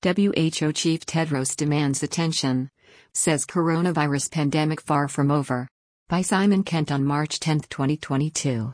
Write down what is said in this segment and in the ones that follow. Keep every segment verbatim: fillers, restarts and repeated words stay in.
W H O Chief Tedros demands attention. Says coronavirus pandemic far from over. By Simon Kent on March tenth, twenty twenty-two.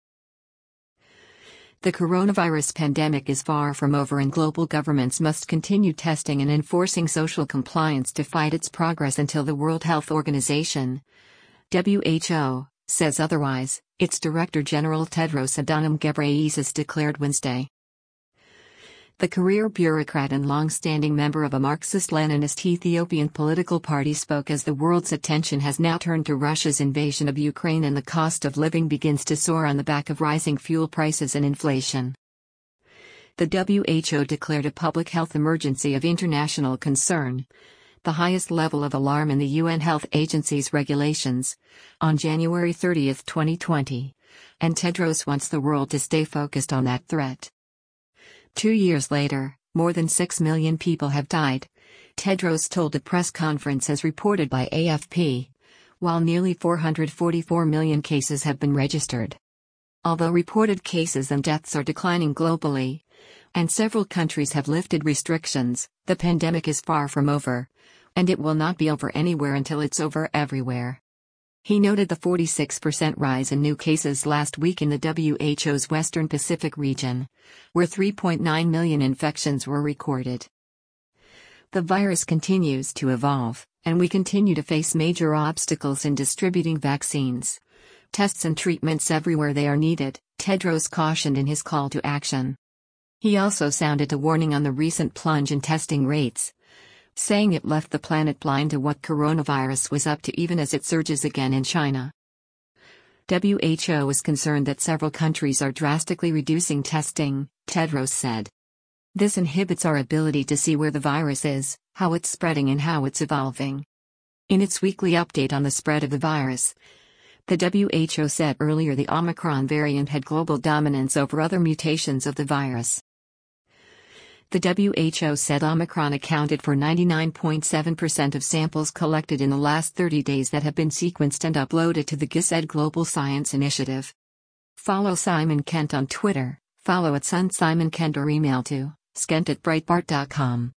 The coronavirus pandemic is far from over and global governments must continue testing and enforcing social compliance to fight its progress until the World Health Organization, W H O, says otherwise, its Director General Tedros Adhanom Ghebreyesus declared Wednesday. The career bureaucrat and long-standing member of a Marxist-Leninist Ethiopian political party spoke as the world's attention has now turned to Russia's invasion of Ukraine and the cost of living begins to soar on the back of rising fuel prices and inflation. The W H O declared a public health emergency of international concern, the highest level of alarm in the U N Health Agency's regulations, on January thirtieth, twenty twenty, and Tedros wants the world to stay focused on that threat. Two years later, more than six million people have died, Tedros told a press conference as reported by A F P, while nearly four hundred forty-four million cases have been registered. Although reported cases and deaths are declining globally, and several countries have lifted restrictions, the pandemic is far from over, and it will not be over anywhere until it's over everywhere. He noted the forty-six percent rise in new cases last week in the W H O's Western Pacific region, where three point nine million infections were recorded. The virus continues to evolve, and we continue to face major obstacles in distributing vaccines, tests and treatments everywhere they are needed, Tedros cautioned in his call to action. He also sounded a warning on the recent plunge in testing rates, saying it left the planet blind to what coronavirus was up to even as it surges again in China. W H O is concerned that several countries are drastically reducing testing, Tedros said. This inhibits our ability to see where the virus is, how it's spreading and how it's evolving. In its weekly update on the spread of the virus, the W H O said earlier the Omicron variant had global dominance over other mutations of the virus. The W H O said Omicron accounted for ninety-nine point seven percent of samples collected in the last thirty days that have been sequenced and uploaded to the Gilead Global Science Initiative. Follow Simon Kent on Twitter, follow at Sun Simon Kent or email to skent at breitbart dot com.